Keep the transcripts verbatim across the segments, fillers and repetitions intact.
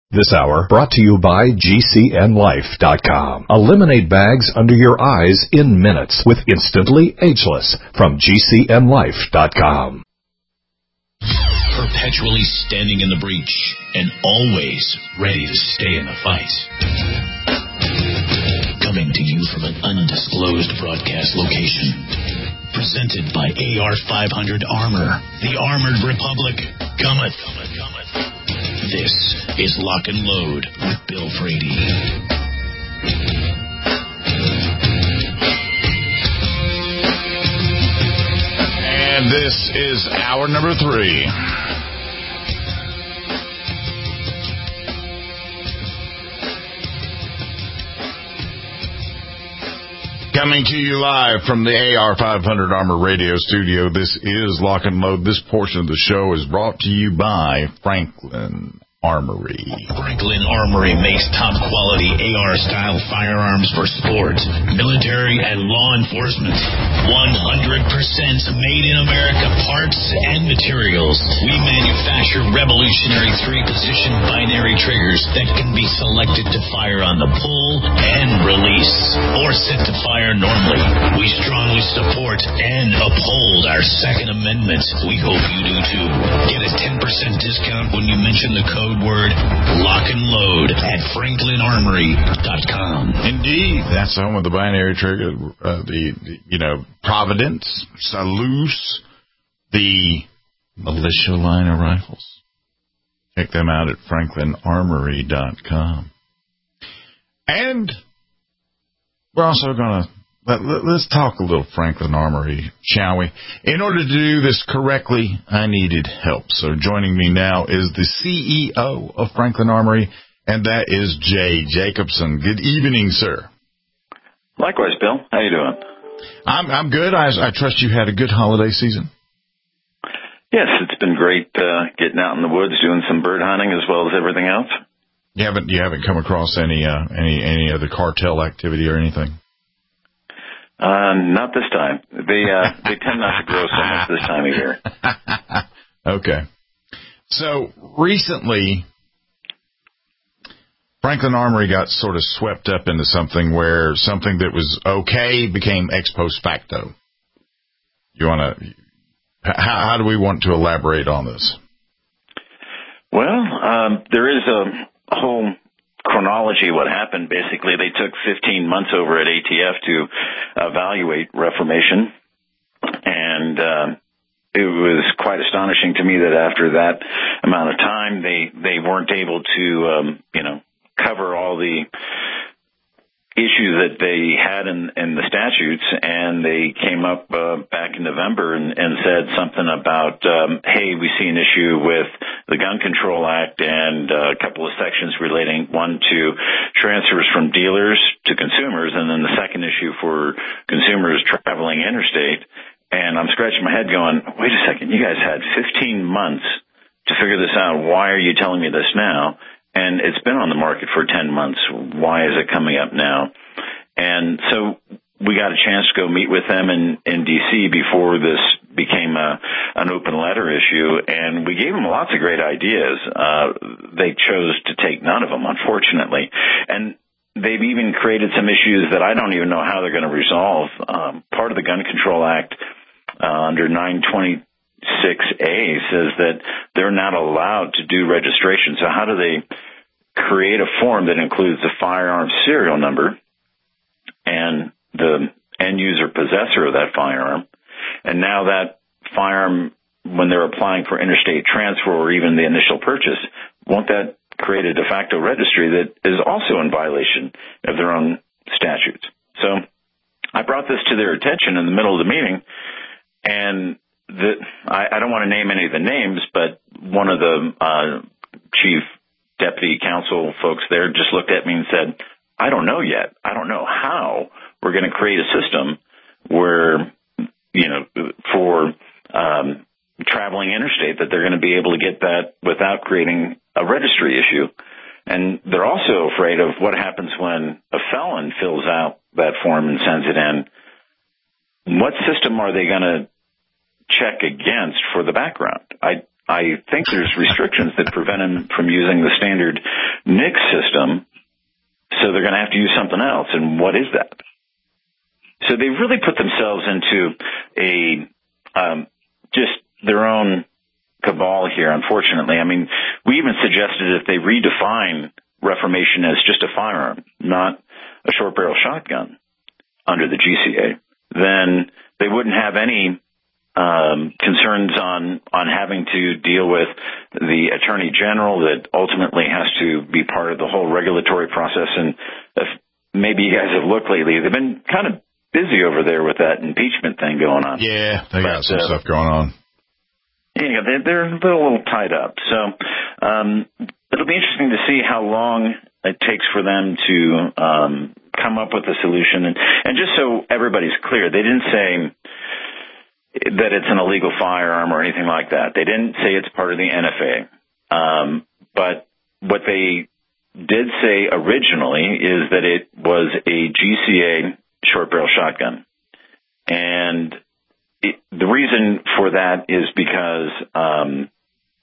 This hour brought to you by G C N Life dot com. Eliminate bags under your eyes in minutes with Instantly Ageless from G C N Life dot com. Perpetually standing in the breach and always ready to stay in the fight. Coming to you from an undisclosed broadcast location. Presented by A R five hundred Armor, the Armored Republic cometh. This is Lock and Load with Bill Frady. And this is hour number three. Coming to you live from the A R five hundred Armor Radio Studio, this is Lock and Load. This portion of the show is brought to you by Franklin Armory. Franklin Armory makes top-quality A R-style firearms for sport, military, and law enforcement. one hundred percent made in America parts and materials. We manufacture revolutionary three-position binary triggers that can be selected to fire on the pull and release, or set to fire normally. We strongly support and uphold our Second Amendment. We hope you do too. Get a ten percent discount when you mention the code word Lock and Load at Franklin Armory dot com. Indeed, that's the home of the binary trigger, uh, the, the, you know, Providence, Salus, the militia line of rifles. Check them out at Franklin Armory dot com. And we're also going to, let, let, let's talk a little Franklin Armory, shall we? In order to do this correctly, I needed help. So joining me now is the C E O of Franklin Armory, and that is Jay Jacobson. Good evening, sir. Likewise, Bill. How you doing? I'm I'm good. I, I trust you had a good holiday season. Yes, it's been great uh, getting out in the woods, doing some bird hunting as well as everything else. You haven't you haven't come across any uh, any any other cartel activity or anything? Uh, not this time. They uh, they tend not to grow so much this time of year. Okay. So recently, Franklin Armory got sort of swept up into something where something that was okay became ex post facto. You want to? How, how do we want to elaborate on this? Well, um, there is a whole chronology. What happened, basically, they took fifteen months over at A T F to evaluate reformation, and uh, it was quite astonishing to me that after that amount of time, they, they weren't able to, um, you know, cover all the issues that they had in, in the statutes, and they came up uh, back in November and, and said something about, um, hey, we see an issue with the Gun Control Act and uh, a couple of sections relating, one, to transfers from dealers to consumers, and then the second issue for consumers traveling interstate. And I'm scratching my head going, wait a second, you guys had fifteen months to figure this out. Why are you telling me this now? And it's been on the market for ten months. Why is it coming up now? And so we got a chance to go meet with them in, in D C before this became a, an open letter issue, and we gave them lots of great ideas. Uh, they chose to take none of them, unfortunately. And they've even created some issues that I don't even know how they're going to resolve. Um, part of the Gun Control Act uh, under nine twenty-six A says that they're not allowed to do registration. So how do they create a form that includes the firearm serial number and the end user possessor of that firearm? And now that firearm, when they're applying for interstate transfer or even the initial purchase, won't that create a de facto registry that is also in violation of their own statutes? So I brought this to their attention in the middle of the meeting, and the, I, I don't want to name any of the names, but one of the uh, chief deputy counsel folks there just looked at me and said, I don't know yet. I don't know how we're going to create a system where, you know, for um, traveling interstate, that they're going to be able to get that without creating a registry issue. And they're also afraid of what happens when a felon fills out that form and sends it in. What system are they going to check against for the background? I I think there's restrictions that prevent them from using the standard N I C system, so they're going to have to use something else. And what is that? So they really put themselves into a um, just their own cabal here, unfortunately. I mean, we even suggested if they redefine Reformation as just a firearm, not a short-barrel shotgun under the G C A, then they wouldn't have any Um, concerns on, on having to deal with the Attorney General that ultimately has to be part of the whole regulatory process. And if maybe you guys have looked lately, they've been kind of busy over there with that impeachment thing going on. Yeah, they got but, some uh, stuff going on. Yeah, they're, they're a little, little tied up. So um, it'll be interesting to see how long it takes for them to um, come up with a solution. And, and just so everybody's clear, they didn't say that it's an illegal firearm or anything like that. They didn't say it's part of the N F A. Um, but what they did say originally is that it was a G C A short barrel shotgun. And it, the reason for that is because um,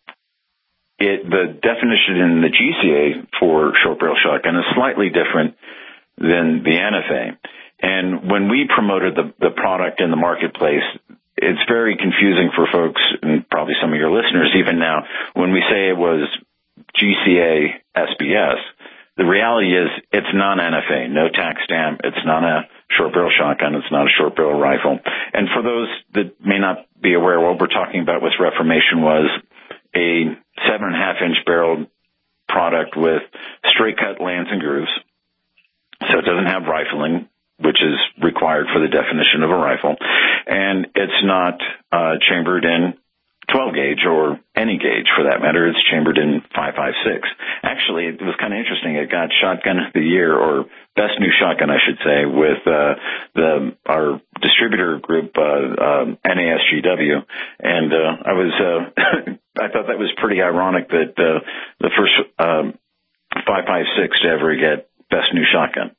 it, the definition in the G C A for short barrel shotgun is slightly different than the N F A. And when we promoted the, the product in the marketplace, it's very confusing for folks, and probably some of your listeners even now, when we say it was G C A S B S. The reality is it's not N F A, no tax stamp. It's not a short-barrel shotgun. It's not a short-barrel rifle. And for those that may not be aware, what we're talking about with Reformation was a seven and a half inch barrel product with straight-cut lands and grooves. So it doesn't have rifling, which is required for the definition of a rifle. And it's not uh, chambered in twelve gauge or any gauge for that matter. It's chambered in five five six. Actually, it was kind of interesting. It got Shotgun of the Year, or Best New Shotgun, I should say, with uh, the our distributor group, uh, uh, N A S G W. And uh, I was uh, I thought that was pretty ironic that uh, the first um, five five six to ever get Best New Shotgun.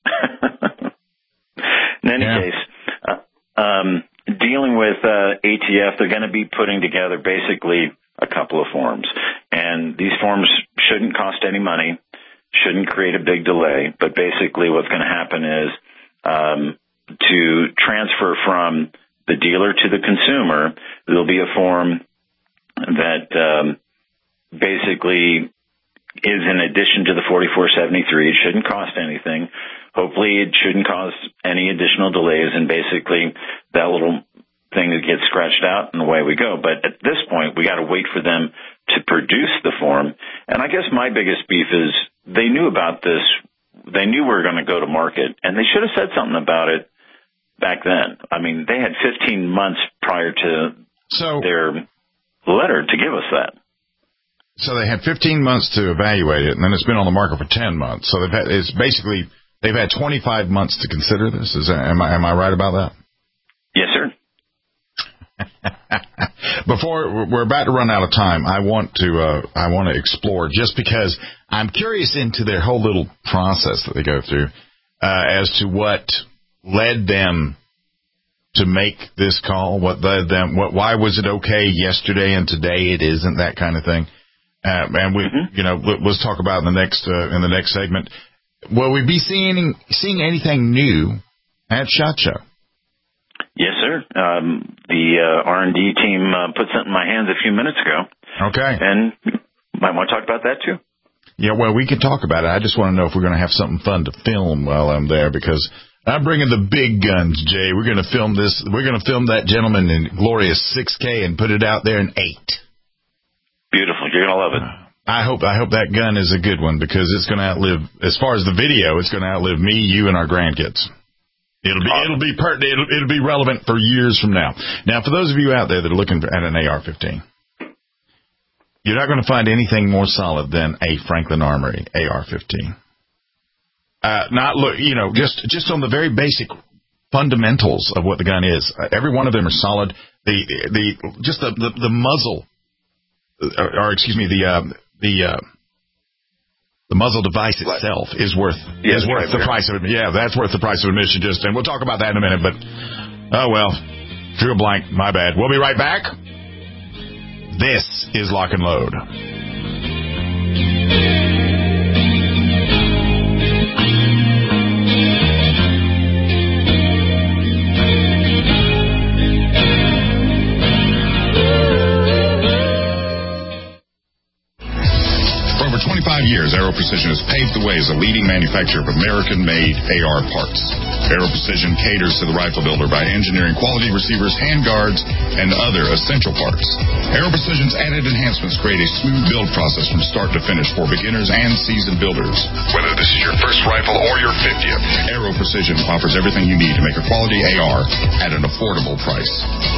In any yeah. case, uh, um, dealing with uh, A T F, they're going to be putting together basically a couple of forms. And these forms shouldn't cost any money, shouldn't create a big delay, but basically what's going to happen is um, to transfer from the dealer to the consumer, there'll be a form that um, basically is in addition to the forty-four seventy-three. It shouldn't cost anything. Hopefully it shouldn't cause any additional delays, and basically that little thing gets scratched out and away we go. But at this point, we got to wait for them to produce the form. And I guess my biggest beef is they knew about this. They knew we were going to go to market, and they should have said something about it back then. I mean, they had fifteen months prior to so, their letter to give us that. So they had fifteen months to evaluate it, and then it's been on the market for ten months. So they've had, it's basically, they've had twenty-five months to consider this. Is that, am I, am I right about that? Yes, sir. Before we're about to run out of time, I want to uh, I want to explore, just because I'm curious into their whole little process that they go through uh, as to what led them to make this call. What led them? What? Why was it okay yesterday and today it isn't? That kind of thing. Uh, and we, mm-hmm. you know, let's talk about in the next uh, in the next segment. Will we be seeing seeing anything new at SHOT Show? Yes, sir. Um, the uh, R and D team uh, put something in my hands a few minutes ago. Okay. And might want to talk about that, too. Yeah, well, we can talk about it. I just want to know if we're going to have something fun to film while I'm there, because I'm bringing the big guns, Jay. We're going to film this. We're going to film that gentleman in glorious six K and put it out there in eight. Beautiful. You're going to love it. I hope I hope that gun is a good one, because it's going to outlive, as far as the video, it's going to outlive me, you, and our grandkids. It'll be it'll be per, it'll, it'll be relevant for years from now. Now, for those of you out there that are looking at an A R fifteen, you're not going to find anything more solid than a Franklin Armory A R fifteen. Uh, not look, you know, just just on the very basic fundamentals of what the gun is. Uh, every one of them are solid. The the just the the, the muzzle, or, or excuse me, the uh, the uh, The muzzle device itself is worth yeah, is worth right the there. price of admission. Yeah, that's worth the price of admission. Just, and we'll talk about that in a minute. But oh well, drew a blank. My bad. We'll be right back. This is Lock and Load. twenty-five years, Aero Precision has paved the way as a leading manufacturer of American-made A R parts. Aero Precision caters to the rifle builder by engineering quality receivers, handguards, and other essential parts. Aero Precision's added enhancements create a smooth build process from start to finish for beginners and seasoned builders. Whether this is your first rifle or your fiftieth, Aero Precision offers everything you need to make a quality A R at an affordable price.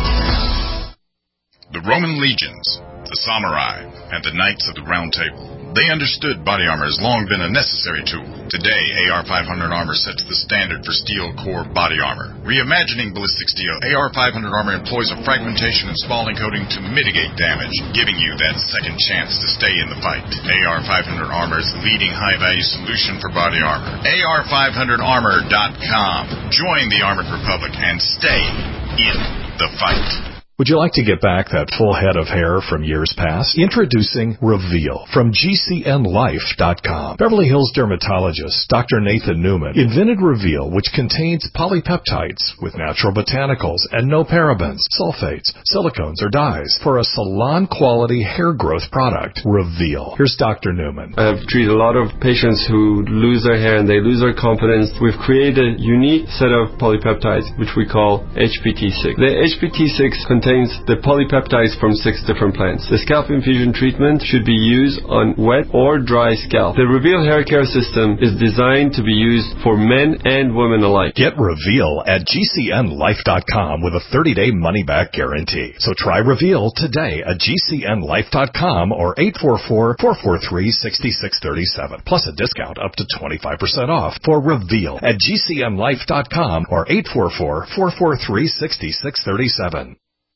The Roman legions, the samurai, and the knights of the Round Table. They understood body armor has long been a necessary tool. Today, A R five hundred armor sets the standard for steel core body armor. Reimagining ballistic steel, A R five hundred armor employs a fragmentation and spalling coating to mitigate damage, giving you that second chance to stay in the fight. A R five hundred armor is the leading high-value solution for body armor. A R five hundred armor dot com. Join the Armored Republic and stay in the fight. Would you like to get back that full head of hair from years past? Introducing Reveal from G C N life dot com. Beverly Hills dermatologist Doctor Nathan Newman invented Reveal, which contains polypeptides with natural botanicals and no parabens, sulfates, silicones, or dyes for a salon-quality hair growth product. Reveal. Here's Doctor Newman. I've treated a lot of patients who lose their hair and they lose their confidence. We've created a unique set of polypeptides, which we call H P T six. The H P T six contains the polypeptides from six different plants. The scalp infusion treatment should be used on wet or dry scalp. The Reveal hair care system is designed to be used for men and women alike. Get Reveal at G C N life dot com with a thirty-day money-back guarantee. So try Reveal today at G C N life dot com or eight four four, four four three, six six three seven. Plus a discount up to twenty-five percent off for Reveal at G C N life dot com or eight four four, four four three, six six three seven.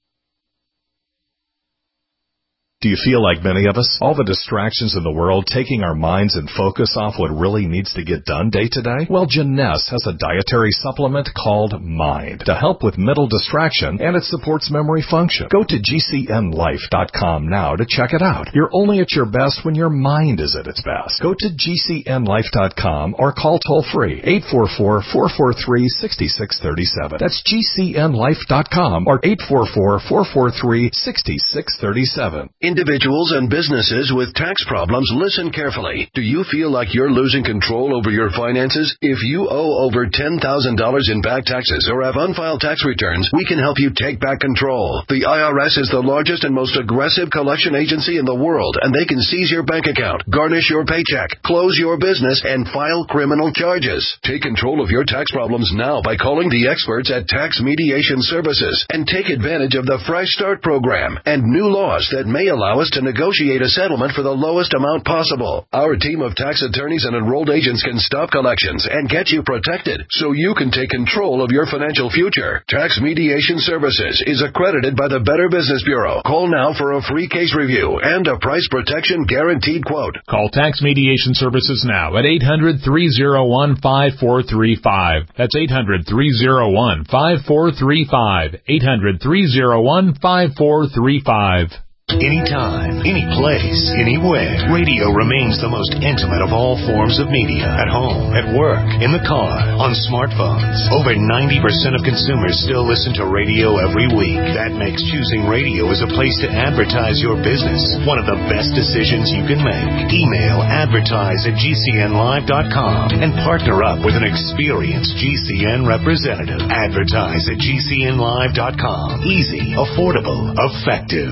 Do you feel like many of us? All the distractions in the world taking our minds and focus off what really needs to get done day to day? Well, Jeunesse has a dietary supplement called Mind to help with mental distraction, and it supports memory function. Go to G C N life dot com now to check it out. You're only at your best when your mind is at its best. Go to G C N life dot com or call toll-free eight four four, four four three, six six three seven. That's G C N life dot com or eight four four, four four three, six six three seven. Individuals and businesses with tax problems, listen carefully. Do you feel like you're losing control over your finances? If you owe over ten thousand dollars in back taxes or have unfiled tax returns, we can help you take back control. The I R S is the largest and most aggressive collection agency in the world, and they can seize your bank account, garnish your paycheck, close your business, and file criminal charges. Take control of your tax problems now by calling the experts at Tax Mediation Services and take advantage of the Fresh Start program and new laws that may allow us to negotiate a settlement for the lowest amount possible. Our team of tax attorneys and enrolled agents can stop collections and get you protected so you can take control of your financial future. Tax Mediation Services is accredited by the Better Business Bureau. Call now for a free case review and a price protection guaranteed quote. Call Tax Mediation Services now at eight hundred, three oh one, five four three five. That's eight hundred, three oh one, five four three five. eight hundred, three oh one, five four three five. Anytime, any place, anywhere, radio remains the most intimate of all forms of media. At home, at work, in the car, on smartphones. Over ninety percent of consumers still listen to radio every week. That makes choosing radio as a place to advertise your business one of the best decisions you can make. Email advertise at G C N live dot com and partner up with an experienced G C N representative. Advertise at G C N live dot com. Easy, affordable, effective.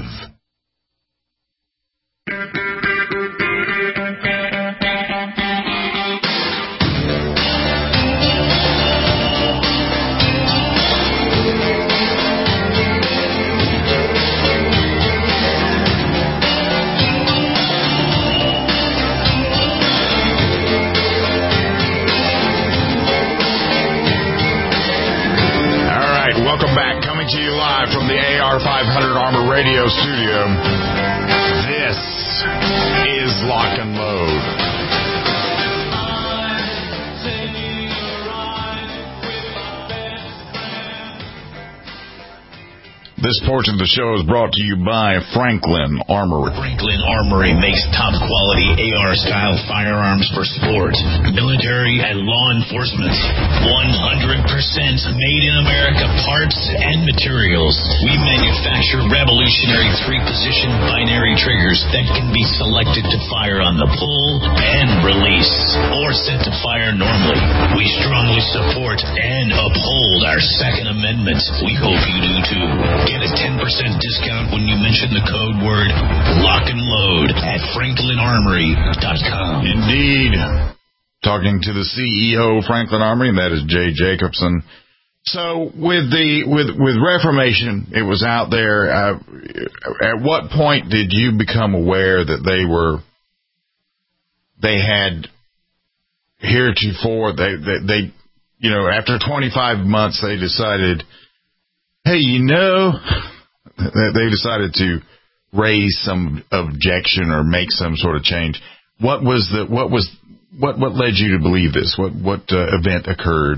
Welcome back. Coming to you live from the A R five hundred Armor Radio Studio. This is Lock and Load. This portion of the show is brought to you by Franklin Armory. Franklin Armory makes top-quality A R-style firearms for sport, military, and law enforcement. one hundred percent made in America parts and materials. We manufacture revolutionary three-position binary triggers that can be selected to fire on the pull and release, or set to fire normally. We strongly support and uphold our Second Amendment. We hope you do too. Get a ten percent discount when you mention the code word lock and load at franklin armory dot com. Indeed. Talking to the C E O of Franklin Armory, and that is Jay Jacobson. So with the with with Reformation, it was out there. Uh, at what point did you become aware that they were they had heretofore they they, they you know after twenty-five months they decided, hey, you know, they decided to raise some objection or make some sort of change. What was the what was what what led you to believe this? What what uh, event occurred?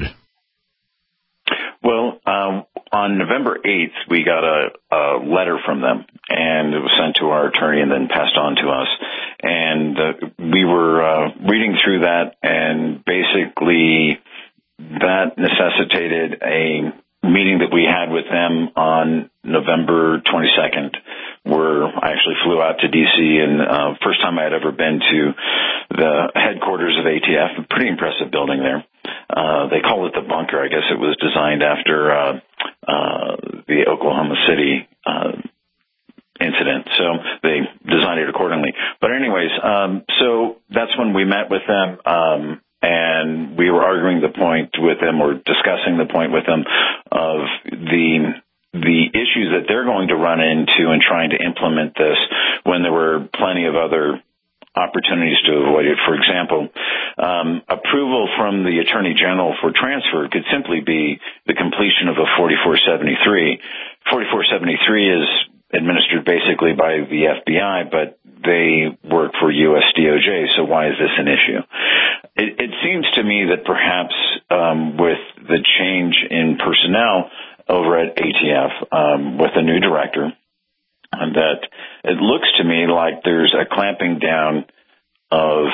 Well, um, on November eighth, we got a, a letter from them, and it was sent to our attorney and then passed on to us. And uh, we were uh, reading through that, and basically that necessitated a meeting that we had with them on November twenty-second, where I actually flew out to D C, and uh, first time I had ever been to the headquarters of A T F. A pretty impressive building there. Uh, they call it the bunker. I guess it was designed after uh, uh, the Oklahoma City uh, incident, so they designed it accordingly. But anyways, um, so that's when we met with them. Um, And we were arguing the point with them, or discussing the point with them, of the the issues that they're going to run into in trying to implement this, when there were plenty of other opportunities to avoid it. For example, um, approval from the Attorney General for transfer could simply be the completion of a forty-four seventy-three. forty-four seventy-three is administered basically by the F B I, but they work for U S D O J, so why is this an issue? It, it seems to me that perhaps um, with the change in personnel over at A T F, um, with a new director, that it looks to me like there's a clamping down of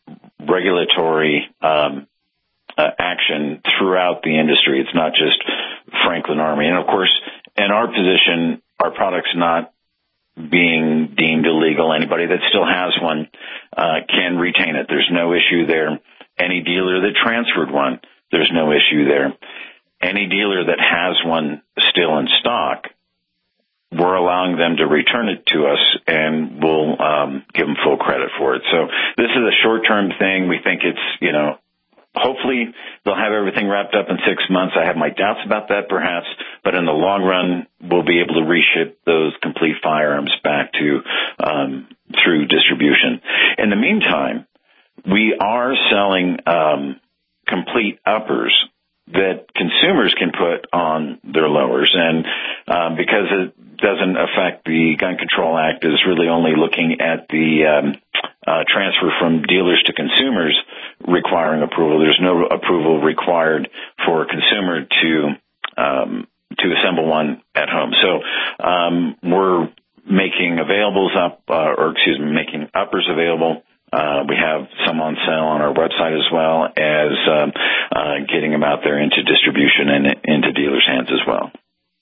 regulatory um, uh, action throughout the industry. It's not just Franklin Armory. And, of course, in our position, our product's not being deemed illegal. Anybody that still has one uh, can retain it. There's no issue there. Any dealer that transferred one, there's no issue there. Any dealer that has one still in stock, we're allowing them to return it to us, and we'll um, give them full credit for it. So this is a short-term thing. We think it's, you know, hopefully they'll have everything wrapped up in six months. I have my doubts about that, perhaps, but in the long run, we'll be able to reship those complete firearms back to um, through distribution. In the meantime, we are selling um, complete uppers that consumers can put on their lowers, and um, because it doesn't affect the Gun Control Act, is really only looking at the um, uh, transfer from dealers to consumers requiring approval. There's no approval required for a consumer to um, to assemble one at home. So um, we're making availables up, uh, or excuse me, making uppers available. Uh, we have some on sale on our website, as well as um, uh, getting them out there into distribution and into dealers' hands as well.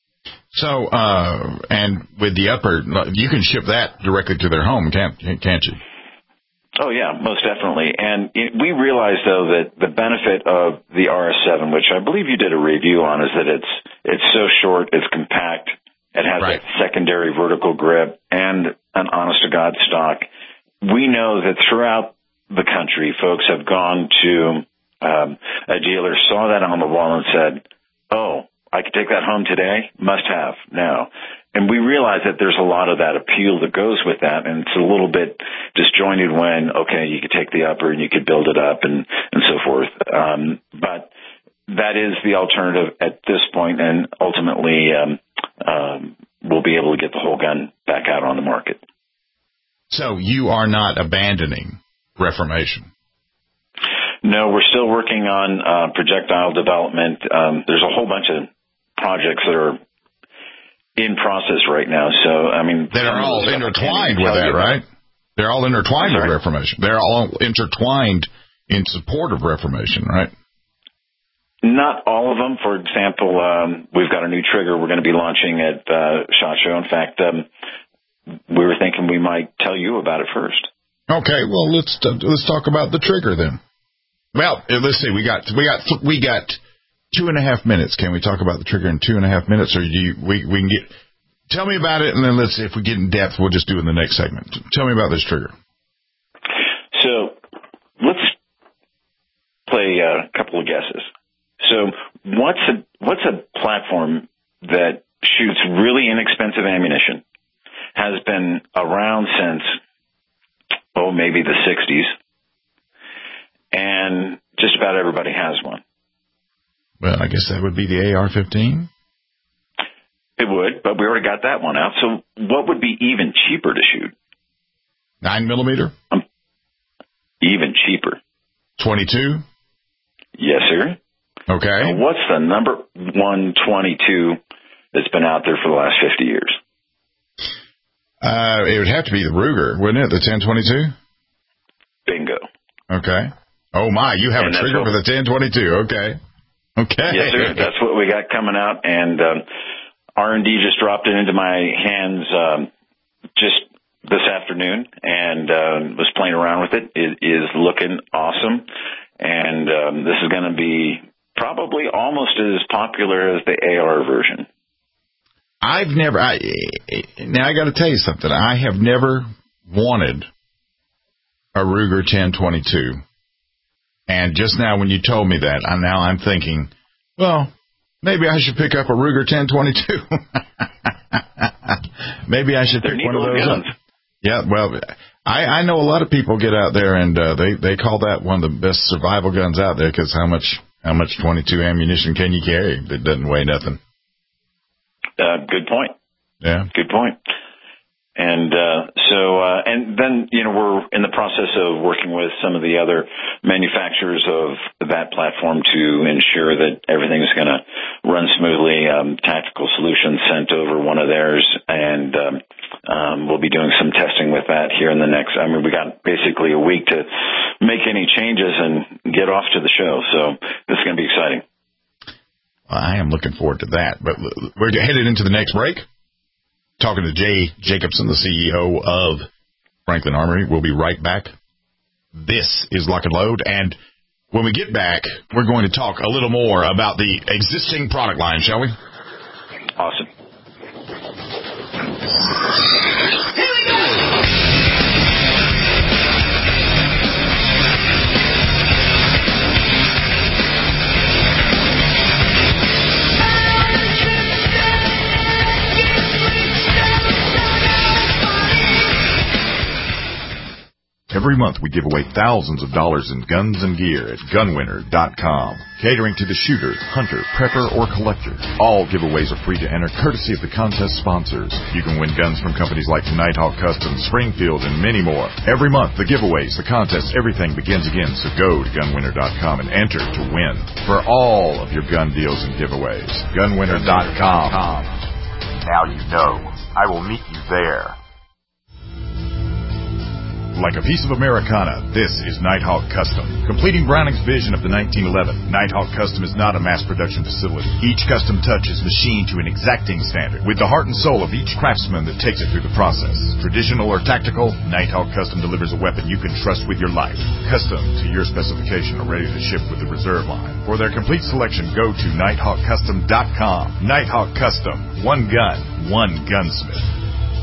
So, uh, and with the upper, you can ship that directly to their home, can't can't you? Oh, yeah, most definitely. And it, we realize, though, that the benefit of the R S seven, which I believe you did a review on, is that it's it's so short, it's compact, it has right. a secondary vertical grip, and an honest-to-God stock. We know that throughout the country, folks have gone to um, a dealer, saw that on the wall, and said, oh, I could take that home today? Must have now. And we realize that there's a lot of that appeal that goes with that, and it's a little bit disjointed when, okay, you could take the upper and you could build it up and, and so forth. Um, but that is the alternative at this point, and ultimately um, um, we'll be able to get the whole gun back out on the market. So you are not abandoning Reformation? No, we're still working on uh, projectile development. Um, there's a whole bunch of projects that are in process right now. So, I mean... They're all intertwined with that, right? They're all intertwined with Reformation. They're all intertwined in support of Reformation, right? Not all of them. For example, um, we've got a new trigger we're going to be launching at uh, SHOT Show. In fact, um, we were thinking we might tell you about it first. Okay, well let's uh, let's talk about the trigger then. Well, let's see. We got we got we got two and a half minutes. Can we talk about the trigger in two and a half minutes, or do you, we we can get? Tell me about it, and then let's see if we get in depth. We'll just do it in the next segment. Tell me about this trigger. So let's play a couple of guesses. So what's a what's a platform that shoots really inexpensive ammunition, has been around since, oh, maybe the sixties, and just about everybody has one? Well, I guess that would be the A R fifteen. It would, but we already got that one out. So what would be even cheaper to shoot? Nine millimeter? Um, even cheaper. twenty-two? Yes, sir. Okay. Now, what's the number one twenty-two that's been out there for the last fifty years? Uh, it would have to be the Ruger, wouldn't it? The ten twenty-two? Bingo. Okay. Oh, my, you have and a trigger for the ten twenty-two. Okay. Okay. Yes, sir. That's what we got coming out, and um, R and D just dropped it into my hands um, just this afternoon, and uh, was playing around with it. It is looking awesome, and um, this is going to be probably almost as popular as the A R version. I've never, I, now I got to tell you something. I have never wanted a Ruger ten twenty-two. And just now when you told me that, I, now I'm thinking, well, maybe I should pick up a Ruger ten twenty-two. Maybe I should pick one of those up. Yeah, well, I, I know a lot of people get out there and uh, they, they call that one of the best survival guns out there because how much how much twenty-two ammunition can you carry that doesn't weigh nothing? Uh, good point. Yeah. Good point. And uh, so, uh, and then, you know, we're in the process of working with some of the other manufacturers of that platform to ensure that everything's going to run smoothly. Um, Tactical Solutions sent over one of theirs, and um, um, we'll be doing some testing with that here in the next, I mean, we got basically a week to make any changes and get off to the show. So this is going to be exciting. I am looking forward to that. But we're headed into the next break. Talking to Jay Jacobson, the C E O of Franklin Armory. We'll be right back. This is Lock and Load. And when we get back, we're going to talk a little more about the existing product line, shall we? Awesome. Here we go! Every month we give away thousands of dollars in guns and gear at gun winner dot com. Catering to the shooter, hunter, prepper, or collector. All giveaways are free to enter courtesy of the contest sponsors. You can win guns from companies like Nighthawk Custom, Springfield, and many more. Every month, the giveaways, the contests, everything begins again. So go to gun winner dot com and enter to win for all of your gun deals and giveaways. gun winner dot com. Now you know. I will meet you there. Like a piece of Americana, this is Nighthawk Custom. Completing Browning's vision of the nineteen eleven, Nighthawk Custom is not a mass production facility. Each custom touch is machined to an exacting standard, with the heart and soul of each craftsman that takes it through the process. Traditional or tactical, Nighthawk Custom delivers a weapon you can trust with your life. Custom to your specification or ready to ship with the reserve line. For their complete selection, go to nighthawk custom dot com. Nighthawk Custom. One gun, one gunsmith.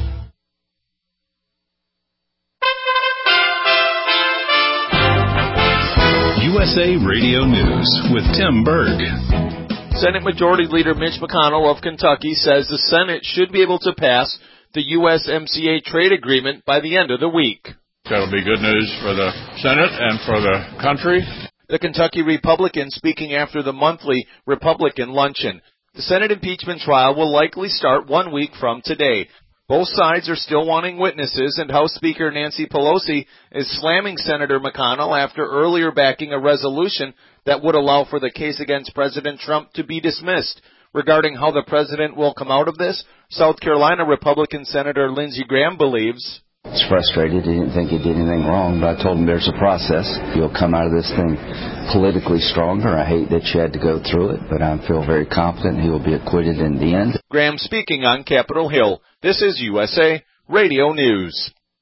U S A Radio News with Tim Berg. Senate Majority Leader Mitch McConnell of Kentucky says the Senate should be able to pass the U S M C A trade agreement by the end of the week. That'll be good news for the Senate and for the country. The Kentucky Republican speaking after the monthly Republican luncheon. The Senate impeachment trial will likely start one week from today. Both sides are still wanting witnesses, and House Speaker Nancy Pelosi is slamming Senator McConnell after earlier backing a resolution that would allow for the case against President Trump to be dismissed. Regarding how the president will come out of this, South Carolina Republican Senator Lindsey Graham believes, He's frustrated. He didn't think he did anything wrong, but I told him there's a process. You'll come out of this thing politically stronger. I hate that you had to go through it, but I feel very confident he will be acquitted in the end. Graham speaking on Capitol Hill. This is U S A Radio News.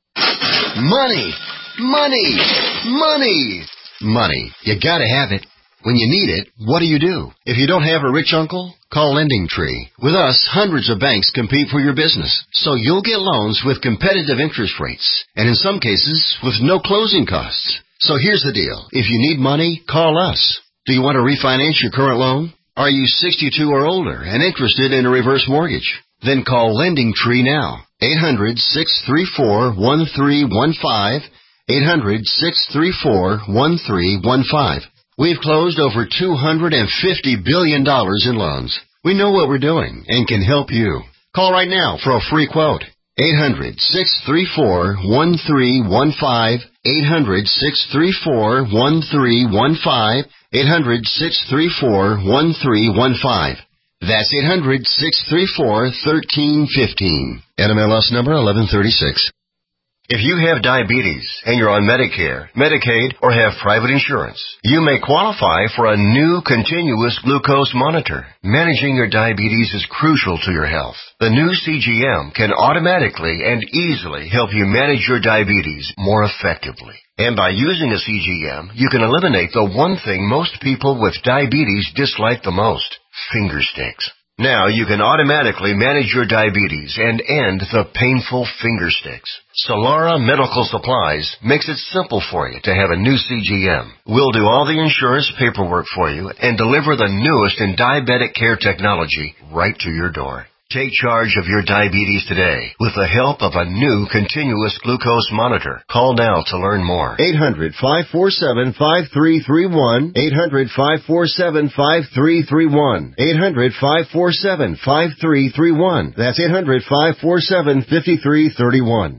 Money, money, money, money. You gotta have it. When you need it, what do you do? If you don't have a rich uncle, call LendingTree. With us, hundreds of banks compete for your business, so you'll get loans with competitive interest rates, and in some cases, with no closing costs. So here's the deal. If you need money, call us. Do you want to refinance your current loan? Are you sixty-two or older and interested in a reverse mortgage? Then call LendingTree now. eight hundred, six three four, one three one five. eight hundred, six three four, one three one five. We've closed over two hundred fifty billion dollars in loans. We know what we're doing and can help you. Call right now for a free quote. eight hundred, six three four, one three one five. eight hundred, six three four, one three one five. eight hundred, six three four, one three one five. That's eight hundred, six three four, one three one five. N M L S number eleven thirty-six. If you have diabetes and you're on Medicare, Medicaid, or have private insurance, you may qualify for a new continuous glucose monitor. Managing your diabetes is crucial to your health. The new C G M can automatically and easily help you manage your diabetes more effectively. And by using a C G M, you can eliminate the one thing most people with diabetes dislike the most: finger sticks. Now you can automatically manage your diabetes and end the painful finger sticks. Solara Medical Supplies makes it simple for you to have a new C G M. We'll do all the insurance paperwork for you and deliver the newest in diabetic care technology right to your door. Take charge of your diabetes today with the help of a new continuous glucose monitor. Call now to learn more. eight hundred, five four seven, five three three one. eight hundred, five four seven, five three three one. eight hundred, five four seven, five three three one. That's eight hundred, five four seven, five three three one.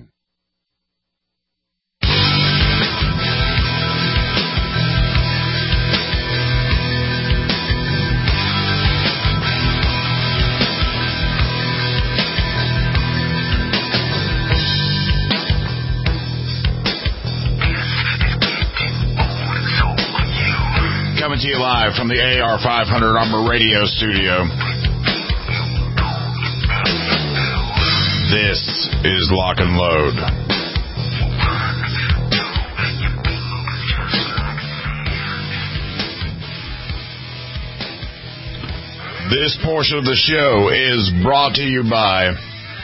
Coming to you live from the A R five hundred Armor Radio Studio. This is Lock and Load. This portion of the show is brought to you by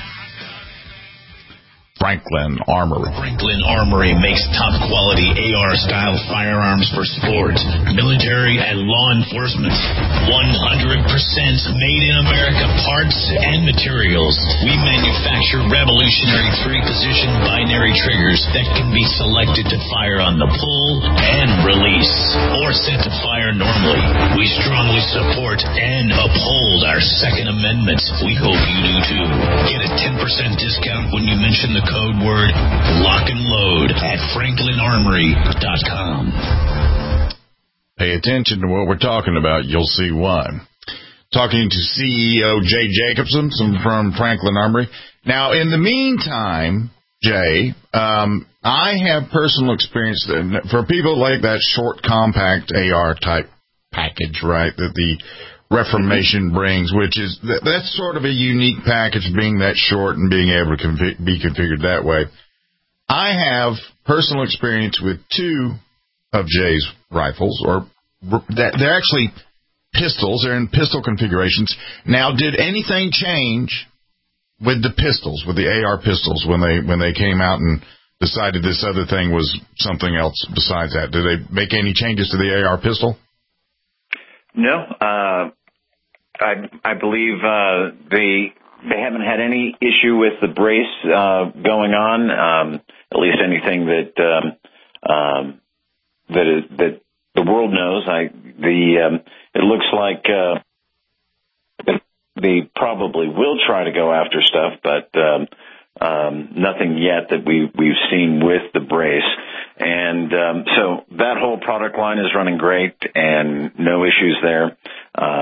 Franklin Armory. Franklin Armory makes top-quality A R-style firearms for sport, military, and law enforcement. one hundred percent made-in-America parts and materials. We manufacture revolutionary three-position binary triggers that can be selected to fire on the pull and release, or set to fire normally. We strongly support and uphold our Second Amendment. We hope you do too. Get a ten percent discount when you mention the code word Lock and Load at franklin armory dot com. Pay attention to what we're talking about. You'll see why. Talking to C E O Jay Jacobson from Franklin Armory. Now, in the meantime, Jay, um, I have personal experience that for people like that short, compact A R type package, right, that the Reformation brings, which is that, that's sort of a unique package, being that short and being able to config, be configured that way. I have personal experience with two of Jay's rifles, or that they're actually pistols. They're in pistol configurations. Now, did anything change with the pistols, with the A R pistols, when they when they came out and decided this other thing was something else besides that? Did they make any changes to the A R pistol? No. Uh I, I believe uh, they they haven't had any issue with the brace uh, going on. Um, at least anything that um, um, that is, that the world knows. I the um, it looks like uh, they probably will try to go after stuff, but um, um, nothing yet that we we've seen with the brace. And um, so that whole product line is running great, and no issues there. Um,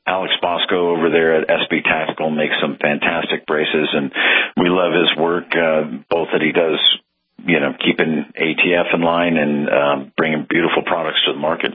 Alex Bosco over there at S B Tactical makes some fantastic braces, and we love his work, uh, both that he does, you know, keeping A T F in line and um, bringing beautiful products to the market.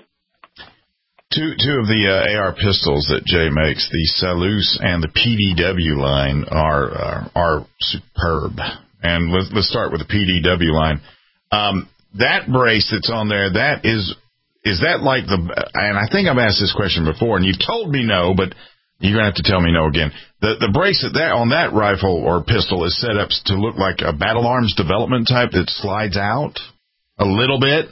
Two two of the uh, A R pistols that Jay makes, the Salus and the P D W line, are are, are superb. And let's, let's start with the P D W line. Um, that brace that's on there, that is is that like the? And I think I've asked this question before, and you've told me no, but you're gonna have to tell me no again. The the brace that, that on that rifle or pistol is set up to look like a Battle Arms development type that slides out a little bit.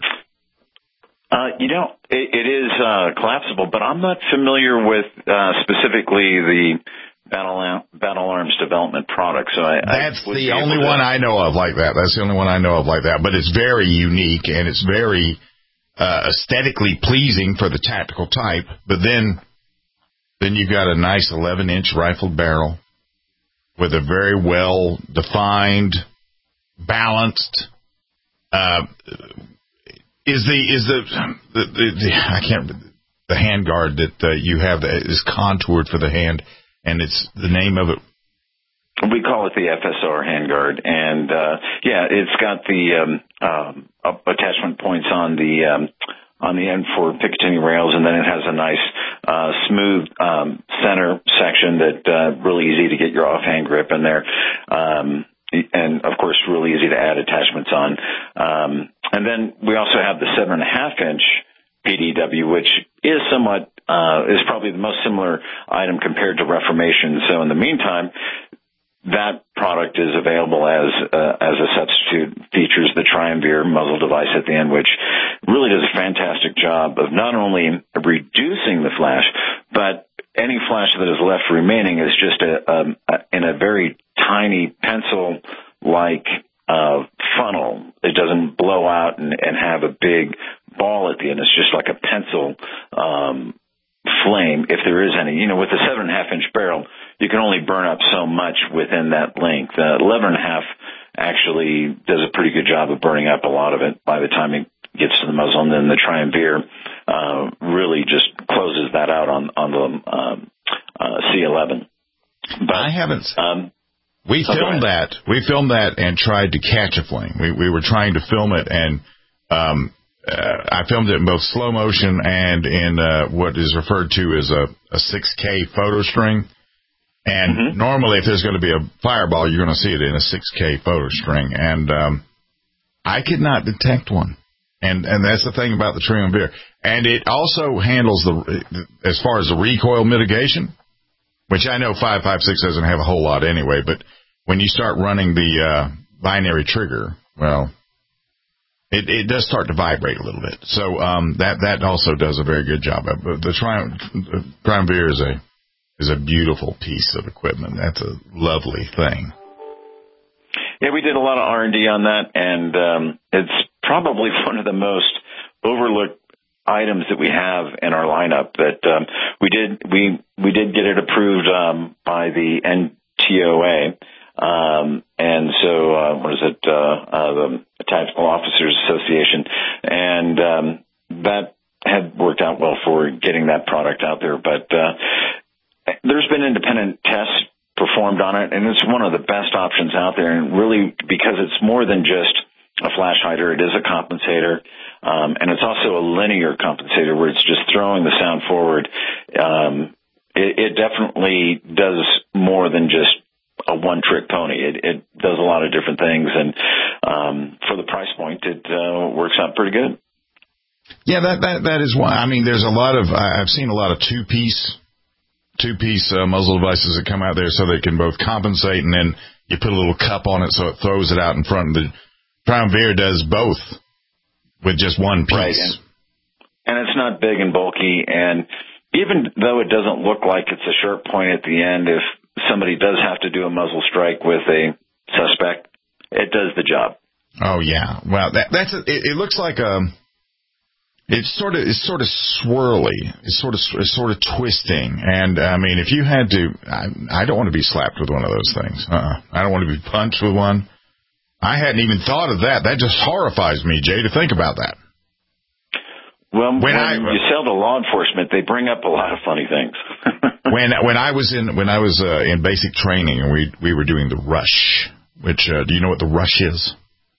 Uh, you know, it, it is uh, collapsible, but I'm not familiar with uh, specifically the Battle Battle Arms development product. So I, that's I the only one I know of like that. That's the only one I know of like that. But it's very unique and it's very uh, aesthetically pleasing for the tactical type. But then, then you've got a nice eleven inch rifled barrel with a very well defined, balanced. Uh, Is the is the, the, the, the I can't the handguard that uh, you have that is contoured for the hand, and it's the name of it? We call it the F S R handguard, and uh, yeah, it's got the um, um, attachment points on the um, on the end for Picatinny rails, and then it has a nice uh, smooth um, center section that uh, really easy to get your offhand grip in there. Um, And, of course, really easy to add attachments on. Um, and then we also have the seven and a half inch P D W, which is somewhat, uh, is probably the most similar item compared to Reformation. So in the meantime, that product is available as, uh, as a substitute. Features the Triumvir muzzle device at the end, which really does a fantastic job of not only reducing the flash, but any flash that is left remaining is just a, um, a in a very tiny pencil-like uh, funnel. It doesn't blow out and, and have a big ball at the end. It's just like a pencil um, flame, if there is any. You know, with a seven and a half inch barrel, you can only burn up so much within that length. Uh, eleven and a half actually does a pretty good job of burning up a lot of it by the time it gets to the muzzle, and then the Triumvir uh, really just closes that out on on the um, uh, C eleven. But I haven't. Um, we so filmed that. We filmed that and tried to catch a flame. We we were trying to film it, and um, uh, I filmed it in both slow motion and in uh, what is referred to as a, a six K photo string. And mm-hmm. normally, if there's going to be a fireball, you're going to see it in a six K photo string. And um, I could not detect one. And and that's the thing about the Triumvir. And it also handles the, as far as the recoil mitigation, which I know five five six doesn't have a whole lot anyway, but when you start running the uh, binary trigger, well, it, it does start to vibrate a little bit. So um, that that also does a very good job. But the Triumph, Triumvir is a is a beautiful piece of equipment. That's a lovely thing. Yeah, we did a lot of R and D on that, and um, it's probably one of the most overlooked items that we have in our lineup. That um, we did we we did get it approved um, by the N T O A, um, and so uh, what is it? Uh, uh, the Tactical Officers Association, and um, that had worked out well for getting that product out there. But uh, there's been independent tests performed on it, and it's one of the best options out there, and really because it's more than just a flash hider, it is a compensator, um, and it's also a linear compensator where it's just throwing the sound forward. Um, it, it definitely does more than just a one-trick pony. It, it does a lot of different things, and um, for the price point, it uh, works out pretty good. Yeah, that that that is why. I mean, there's a lot of I've seen a lot of two-piece. two-piece uh, muzzle devices that come out there so they can both compensate, and then you put a little cup on it so it throws it out in front. The Triumvir does both with just one piece. Right. And, and it's not big and bulky, and even though it doesn't look like it's a sharp point at the end, if somebody does have to do a muzzle strike with a suspect, it does the job. Oh, yeah. Well, that, that's a, it, it looks like a... It's sort of it's sort of swirly. It's sort of it's sort of twisting. And I mean, if you had to, I, I don't want to be slapped with one of those things. Uh-uh. I don't want to be punched with one. I hadn't even thought of that. That just horrifies me, Jay, to think about that. Well, when, when I, you sell to law enforcement, they bring up a lot of funny things. when when I was in when I was uh, in basic training, and we we were doing the rush. Which uh, do you know what the rush is?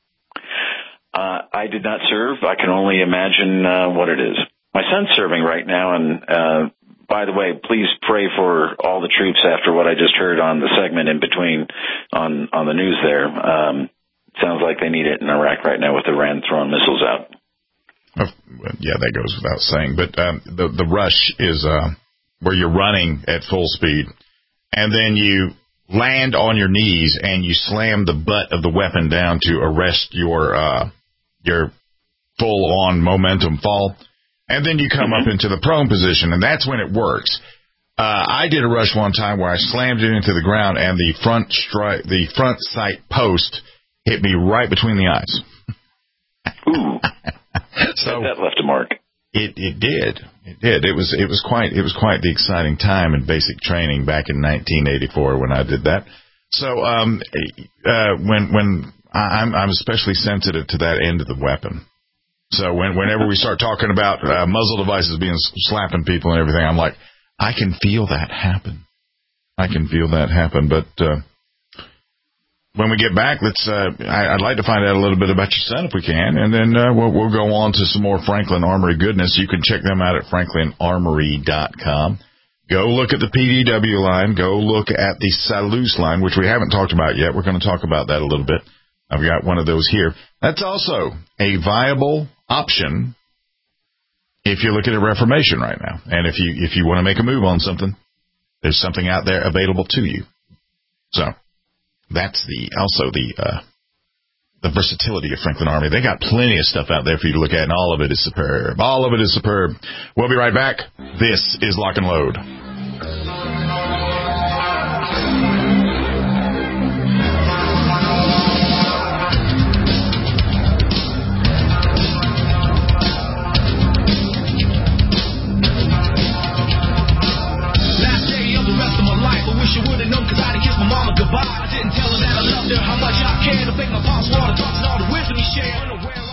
Uh, I did not serve. I can only imagine uh, what it is. My son's serving right now, and uh, by the way, please pray for all the troops after what I just heard on the segment in between on on the news there. Um, sounds like they need it in Iraq right now with Iran throwing missiles out. Oh, yeah, that goes without saying. But um, the the rush is uh, where you're running at full speed, and then you land on your knees and you slam the butt of the weapon down to arrest your uh, your full on momentum fall, and then you come mm-hmm. up into the prone position, and that's when it works. Uh, I did a rush one time where I slammed it into the ground, and the front stri- the front sight post hit me right between the eyes. Ooh. So that left a mark. It it did. It did. It was it was quite it was quite the exciting time in basic training back in nineteen eighty-four when I did that. So um uh when when I'm I'm especially sensitive to that end of the weapon. So when whenever we start talking about uh, muzzle devices being slapping people and everything, I'm like, I can feel that happen. I can feel that happen. But uh when we get back, let's. Uh, I, I'd like to find out a little bit about your son if we can, and then uh, we'll, we'll go on to some more Franklin Armory goodness. You can check them out at franklin armory dot com. Go look at the P D W line. Go look at the Salus line, which we haven't talked about yet. We're going to talk about that a little bit. I've got one of those here. That's also a viable option if you're looking at Reformation right now, and if you if you want to make a move on something, there's something out there available to you. So. That's the also the uh, the versatility of Franklin Armory. They got plenty of stuff out there for you to look at, and all of it is superb. All of it is superb. We'll be right back. This is Lock and Load. Last day of the rest of my life, I wish I would have known, because I didn't kiss my mama goodbye. I didn't tell her that I loved her, how much I cared. To make my pops water drops and all the wisdom he shared.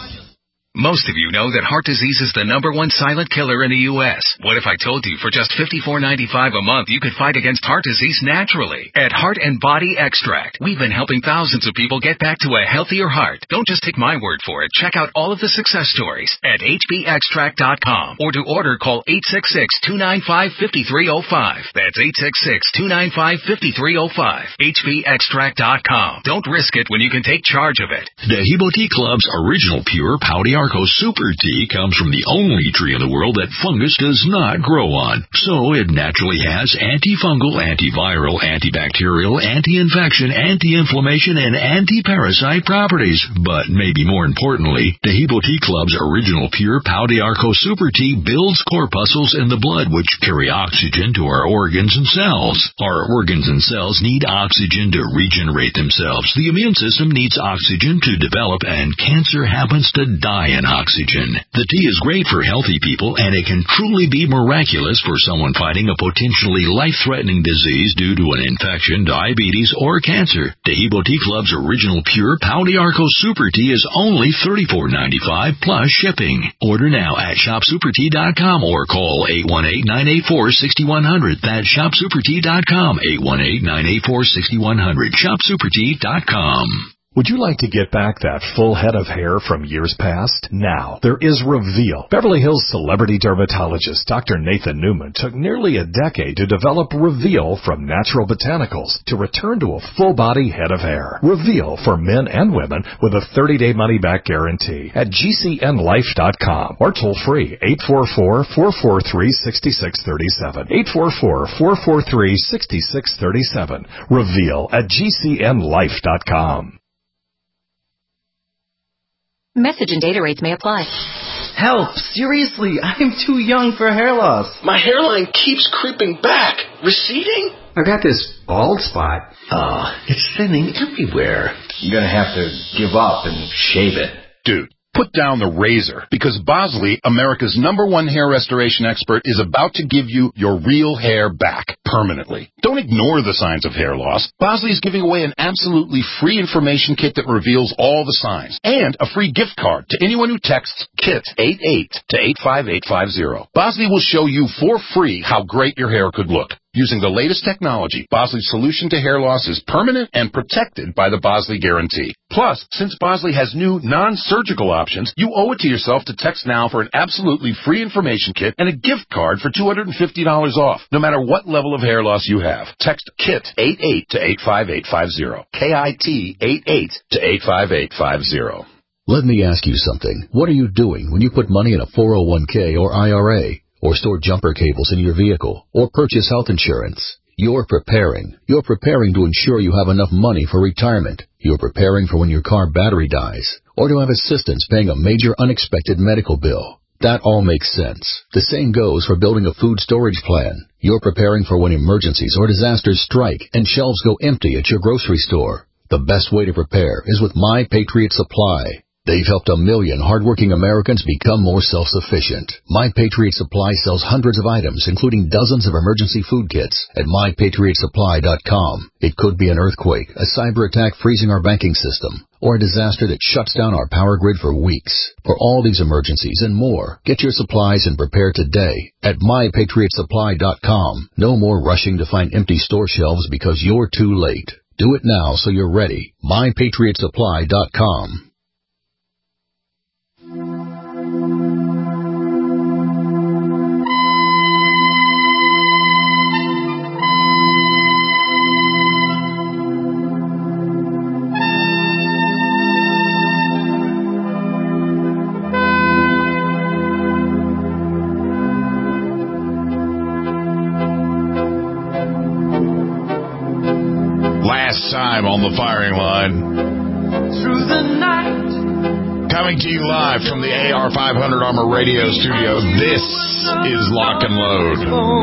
Most of you know that heart disease is the number one silent killer in the U S What if I told you for just fifty-four ninety-five a month you could fight against heart disease naturally? At Heart and Body Extract, we've been helping thousands of people get back to a healthier heart. Don't just take my word for it. Check out all of the success stories at h b extract dot com, or to order, call eight six six, two nine five, five three zero five. That's eight six six, two nine five, five three zero five. h b extract dot com. Don't risk it when you can take charge of it. Dehibo Tea Club's original pure Pau d'Arco Super Tea comes from the only tree in the world that fungus does not grow on. So it naturally has antifungal, antiviral, antibacterial, anti-infection, anti-inflammation, and anti-parasite properties. But maybe more importantly, Dehibo Tea Club's original pure Pau d'Arco Super Tea builds corpuscles in the blood which carry oxygen to our organs and cells. Our organs and cells need oxygen to regenerate themselves. The immune system needs oxygen to develop, and cancer happens to die in oxygen. The tea is great for healthy people, and it can truly be miraculous for someone fighting a potentially life-threatening disease due to an infection, diabetes, or cancer. Dehibo Tea Club's original pure Pau d'Arco Super Tea is only thirty-four ninety-five plus shipping. Order now at shop super tea dot com or call eight one eight, nine eight four, six one zero zero. That's shop super tea dot com, eight one eight, nine eight four, six one zero zero, shop super tea dot com. Would you like to get back that full head of hair from years past? Now, there is Reveal. Beverly Hills celebrity dermatologist Doctor Nathan Newman took nearly a decade to develop Reveal from natural botanicals to return to a full-body head of hair. Reveal for men and women with a thirty-day money-back guarantee at g c n life dot com or toll-free eight four four, four four three, six six three seven. eight four four, four four three, six six three seven. Reveal at g c n life dot com. Message and data rates may apply. Help! Seriously, I'm too young for hair loss. My hairline keeps creeping back. Receding? I got this bald spot. Oh, it's thinning everywhere. You're gonna have to give up and shave it. Dude, Put down the razor, because Bosley, America's number one hair restoration expert, is about to give you your real hair back permanently. Don't ignore the signs of hair loss. Bosley is giving away an absolutely free information kit that reveals all the signs, and a free gift card to anyone who texts KIT eighty-eight to eight five eight five zero. Bosley will show you for free how great your hair could look. Using the latest technology, Bosley's solution to hair loss is permanent and protected by the Bosley Guarantee. Plus, since Bosley has new non-surgical options, you owe it to yourself to text now for an absolutely free information kit and a gift card for two hundred fifty dollars off, no matter what level of hair loss you have. Text KIT eighty-eight to eight five eight five zero. K I T eighty-eight to eight five eight five zero. Let me ask you something. What are you doing when you put money in a four oh one k or I R A? Or store jumper cables in your vehicle, or purchase health insurance? You're preparing. You're preparing to ensure you have enough money for retirement. You're preparing for when your car battery dies, or to have assistance paying a major unexpected medical bill. That all makes sense. The same goes for building a food storage plan. You're preparing for when emergencies or disasters strike and shelves go empty at your grocery store. The best way to prepare is with My Patriot Supply. They've helped a million hardworking Americans become more self-sufficient. My Patriot Supply sells hundreds of items, including dozens of emergency food kits, at my patriot supply dot com. It could be an earthquake, a cyber attack freezing our banking system, or a disaster that shuts down our power grid for weeks. For all these emergencies and more, get your supplies and prepare today at my patriot supply dot com. No more rushing to find empty store shelves because you're too late. Do it now so you're ready. my patriot supply dot com. Last time on the firing line. Through the night. Coming to you live from the A R five hundred Armor Radio Studio, this is Lock and Load.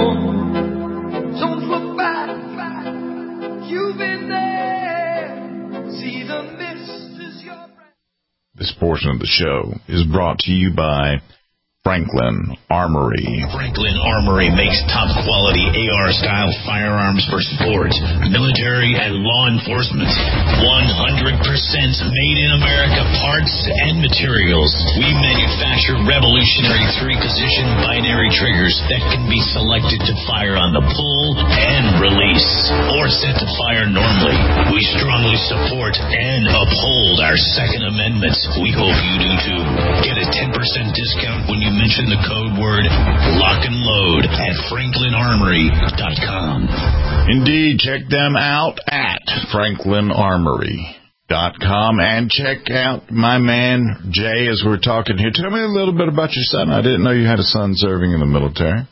Don't look back, you've been there. See the mist is your breath. This portion of the show is brought to you by Franklin Armory. Franklin Armory makes top-quality A R-style firearms for sport, military, and law enforcement. one hundred percent made-in-America parts and materials. We manufacture revolutionary three-position binary triggers that can be selected to fire on the pull and release, or set to fire normally. We strongly support and uphold our Second Amendment. We hope you do too. Get a ten percent discount when you mention the code word Lock and Load at franklin armory dot com. Indeed, check them out at franklin armory dot com and check out my man Jay as we're talking here. Tell me a little bit about your son. I didn't know you had a son serving in the military.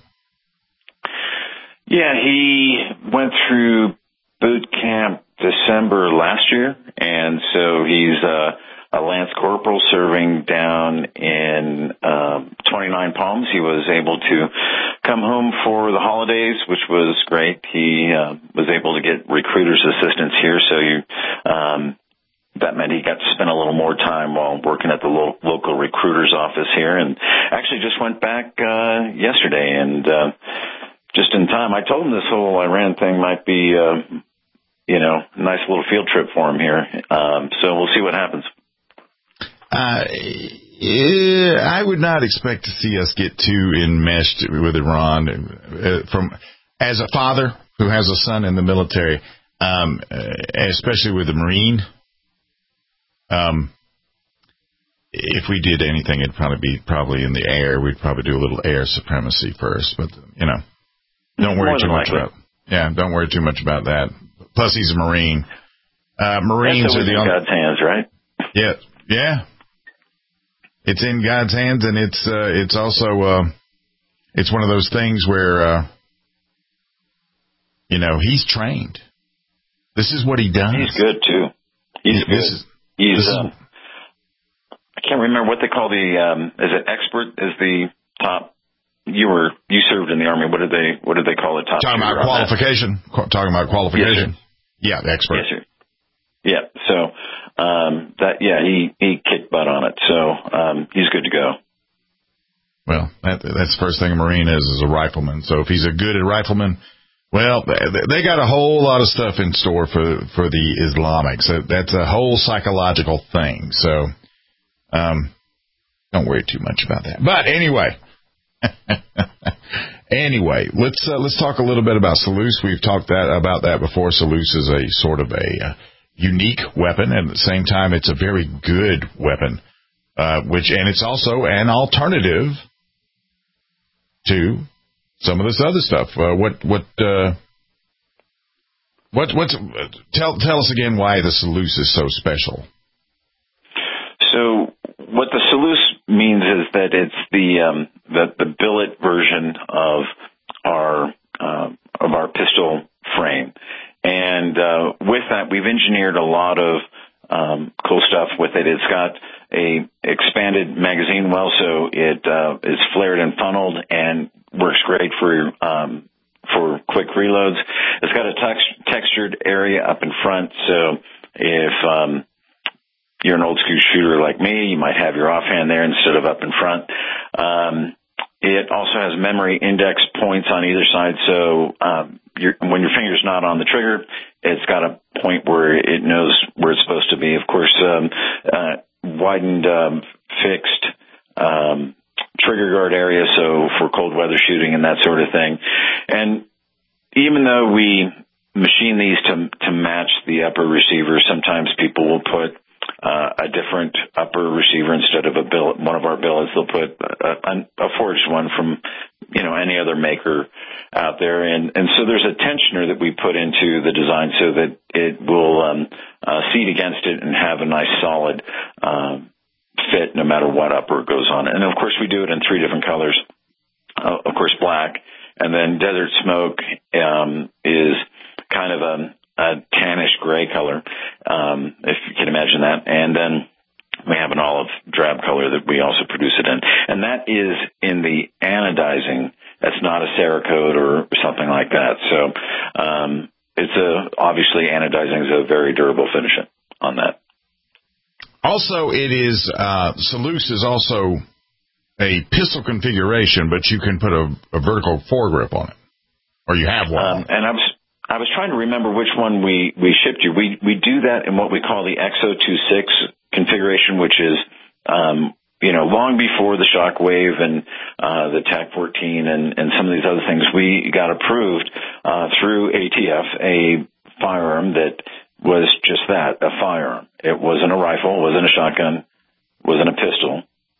Yeah, he went through boot camp December last year, and so he's uh a Lance Corporal serving down in um, twenty-nine Palms. He was able to come home for the holidays, which was great. He uh, was able to get recruiter's assistance here, so you, um, that meant he got to spend a little more time while working at the lo- local recruiter's office here, and actually just went back uh, yesterday, and uh, just in time. I told him this whole Iran thing might be, uh, you know, a nice little field trip for him here, um, so we'll see what happens. Uh, yeah, I would not expect to see us get too enmeshed with Iran. Uh, from as a father who has a son in the military, um, especially with the Marine, um, if we did anything, it'd probably be probably in the air. We'd probably do a little air supremacy first, but you know, don't worry More too much likely. about. Yeah, don't worry too much about that. Plus, he's a Marine. Uh, Marines That's are the in only. God's hands, right? Yeah, yeah. It's in God's hands, and it's uh, it's also uh, it's one of those things where uh, you know he's trained. This is what he does. He's good too. He's This good. is- He's. this is- Uh, I can't remember what they call the. Um, is it expert? Is the top? You were you served in the Army. What did they What did they call it? Top. Talking shooter about on that? qualification. Qu- talking about qualification. Yes, yeah, the expert. Yes, sir. Yeah. So um, that yeah, he he kicked butt on it, so um, he's good to go. Well, that, that's the first thing a Marine is, is a rifleman. So if he's a good rifleman, well, they got a whole lot of stuff in store for for the Islamics. So that's a whole psychological thing. So um, don't worry too much about that. But anyway, anyway, let's uh, let's talk a little bit about Selous. We've talked that about that before. Selous is a sort of a uh, unique weapon, and at the same time, it's a very good weapon. Uh, which and it's also an alternative to some of this other stuff. Uh, what what uh, what what's tell tell us again why the Selous is so special. So what the Selous means is that it's the um, the, the billet version of our uh, of our pistol frame, and uh, with that we've engineered a lot of um, cool stuff with it. It's got a expanded magazine well, so it uh, is flared and funneled and works great for um, for quick reloads. It's got a tex- textured area up in front, so if um, you're an old school shooter like me, you might have your offhand there instead of up in front. Um, it also has memory index points on either side, so um, your, when your finger's not on the trigger, it's got a point where it knows where it's supposed to be. Of course, um, uh, widened um, fixed um, trigger guard area, so for cold weather shooting and that sort of thing. And even though we machine these to to match the upper receiver, sometimes people will put uh, a different upper receiver instead of a billet. One of our billets, they'll put a, a forged one from you know any other maker out there, and and so there's a tensioner that we put into the design so that it will um, uh, seat against it and have a nice solid um, fit no matter what upper goes on. And of course we do it in three different colors. Uh, of course black, and then Desert Smoke um, is kind of a, a tannish gray color, um, if you can imagine that. And then we have an olive drab color that we also produce it in. And that is in the anodizing. That's not a Cerakote or something like that. So um, it's a, obviously anodizing is a very durable finish on that. Also, it is, uh, Selous is also a pistol configuration, but you can put a, a vertical foregrip on it. Or you have one. Um, and I was, I was trying to remember which one we, we shipped you. We, we do that in what we call the X zero two six configuration, which is, um, you know, long before the Shockwave and uh, the TAC fourteen and, and some of these other things, we got approved uh, through A T F, a firearm that was just that, a firearm. It wasn't a rifle, it wasn't a shotgun, it wasn't a pistol,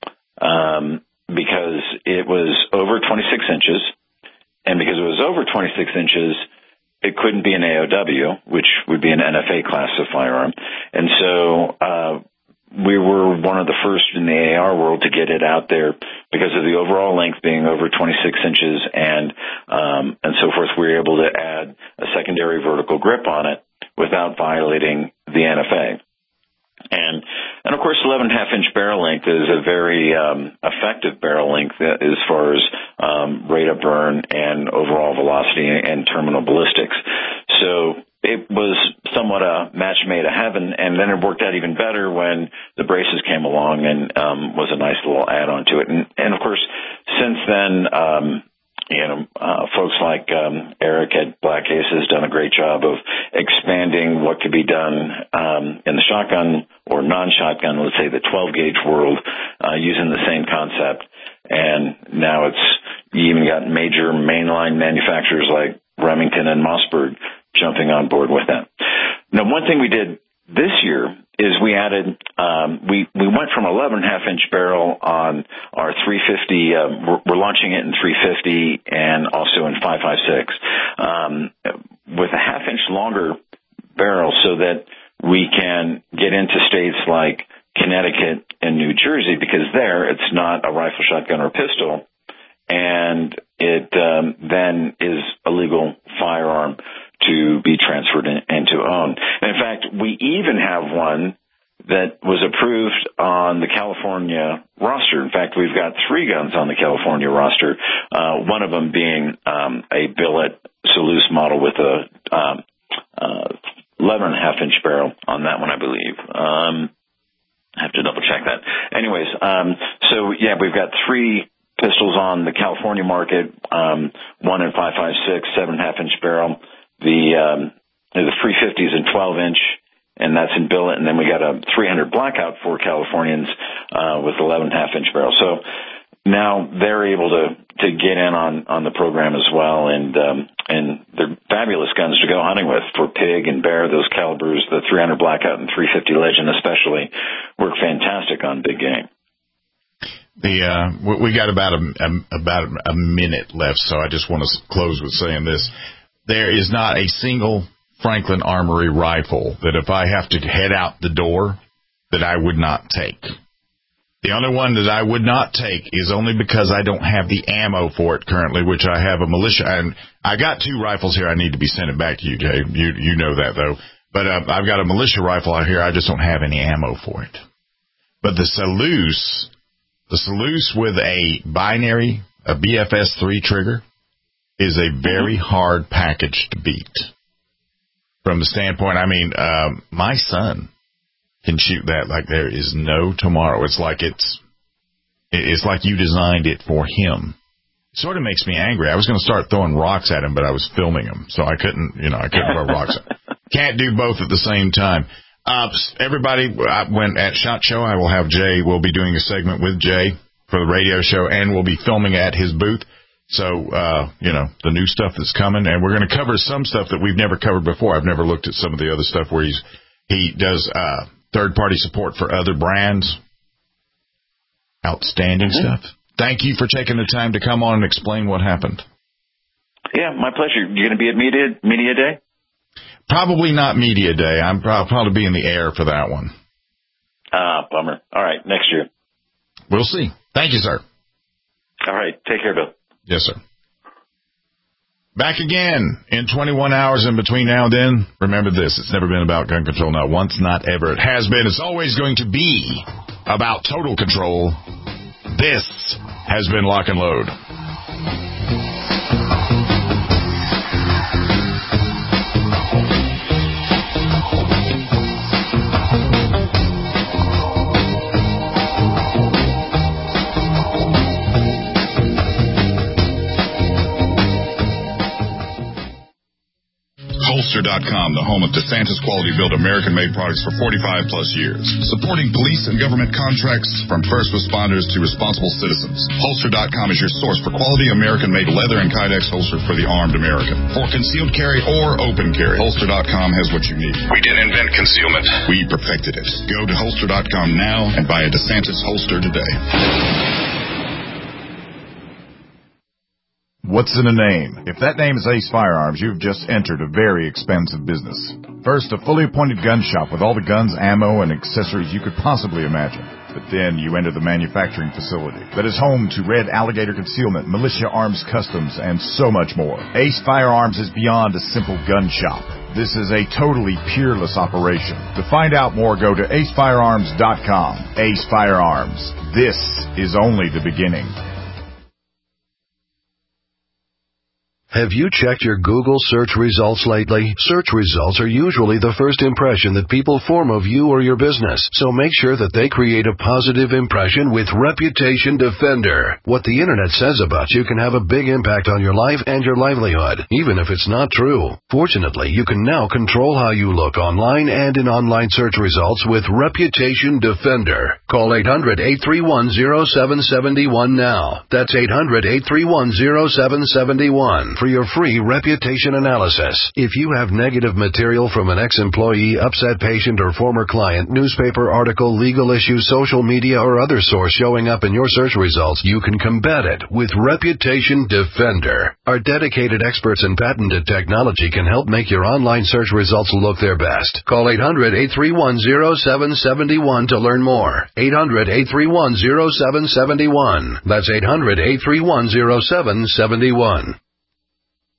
um, because it was over twenty-six inches, and because it was over twenty-six inches, it couldn't be an A O W, which would be an N F A class of firearm. And so uh, we were one of the first in the A R world to get it out there because of the overall length being over twenty-six inches and um, and so forth. We were able to add a secondary vertical grip on it without violating the N F A. And, and of course, eleven and a half inch barrel length is a very um, effective barrel length as far as um, rate of burn and overall velocity and terminal ballistics. So it was somewhat a match made in heaven, and then it worked out even better when the braces came along and um, was a nice little add-on to it. And, and of course, since then, um, you know, uh, folks like um, Eric at Black Ace has done a great job of expanding what could be done um, in the shotgun or non-shotgun, let's say the twelve gauge world, uh, using the same concept. And now it's you even got major mainline manufacturers like Remington and Mossberg jumping on board with that. Now, one thing we did this year is we added, um, we, we went from eleven and a half inch barrel on our three fifty, uh, we're, we're launching it in three fifty and also in five five six, um, with a half inch longer barrel so that we can get into states like Connecticut and New Jersey, because there it's not a rifle, shotgun, or pistol, and it um, then is a legal firearm to be transferred in, and to own. And in fact, we even have one that was approved on the California roster. In fact, we've got three guns on the California roster, uh, one of them being um, a billet Selous model with a um, uh, eleven and a half inch barrel on that one, I believe. Um, I have to double check that. Anyways, um, so yeah, we've got three pistols on the California market, um, one in five five six, seven and a half inch barrel. The, um, the three fifty is in twelve inch, and that's in billet. And then we got a three hundred blackout for Californians, uh, with eleven and a half inch barrel. So now they're able to, to get in on, on the program as well. And, um, and they're fabulous guns to go hunting with for pig and bear. Those calibers, the three hundred blackout and three fifty Legend especially, work fantastic on big game. The uh, we got about a, a about a minute left, so I just want to close with saying this: there is not a single Franklin Armory rifle that if I have to head out the door that I would not take. The only one that I would not take is only because I don't have the ammo for it currently, which I have a militia. And I got two rifles here. I need to be sending back to you, Jay. You you know that though. But uh, I've got a militia rifle out here. I just don't have any ammo for it. But the Salus. The Salus with a binary, a B F S three trigger, is a very hard package to beat. From the standpoint, I mean, um, my son can shoot that like there is no tomorrow. It's like it's, it's like you designed it for him. It sort of makes me angry. I was going to start throwing rocks at him, but I was filming him, so I couldn't, you know, I couldn't throw rocks at him. Can't do both at the same time. Uh, everybody, I went at SHOT Show. I will have Jay. We'll be doing a segment with Jay for the radio show, and we'll be filming at his booth. So, uh, you know, the new stuff that's coming, and we're going to cover some stuff that we've never covered before. I've never looked at some of the other stuff where he's he does uh, third-party support for other brands. Outstanding mm-hmm. stuff. Thank you for taking the time to come on and explain what happened. Yeah, my pleasure. You're going to be at Media Media Day? Probably not Media Day. I'm I'll probably be in the air for that one. Ah, bummer. All right, next year. We'll see. Thank you, sir. All right, take care, Bill. Yes, sir. Back again in twenty-one hours in between now and then. Remember this, it's never been about gun control, not once, not ever. It has been. It's always going to be about total control. This has been Lock and Load. Holster dot com, the home of DeSantis quality-built American-made products for forty-five plus years. Supporting police and government contracts from first responders to responsible citizens. Holster dot com is your source for quality American-made leather and Kydex holsters for the armed American. For concealed carry or open carry, Holster dot com has what you need. We didn't invent concealment. We perfected it. Go to Holster dot com now and buy a DeSantis holster today. What's in a name? If that name is Ace Firearms, you've just entered a very expensive business. First, a fully appointed gun shop with all the guns, ammo, and accessories you could possibly imagine. But then you enter the manufacturing facility that is home to Red Alligator Concealment, Militia Arms Customs, and so much more. Ace Firearms is beyond a simple gun shop. This is a totally peerless operation. To find out more, go to ace firearms dot com. Ace Firearms. This is only the beginning. Have you checked your Google search results lately? Search results are usually the first impression that people form of you or your business, so make sure that they create a positive impression with Reputation Defender. What the internet says about you can have a big impact on your life and your livelihood, even if it's not true. Fortunately, you can now control how you look online and in online search results with Reputation Defender. Call eight hundred, eight three one, zero seven seven one now. That's eight hundred, eight three one, zero seven seven one. For your free reputation analysis. If you have negative material from an ex-employee, upset patient, or former client, newspaper article, legal issue, social media, or other source showing up in your search results, you can combat it with Reputation Defender. Our dedicated experts in patented technology can help make your online search results look their best. Call eight hundred, eight three one, zero seven seven one to learn more. eight hundred, eight three one, zero seven seven one. That's eight hundred, eight three one, zero seven seven one.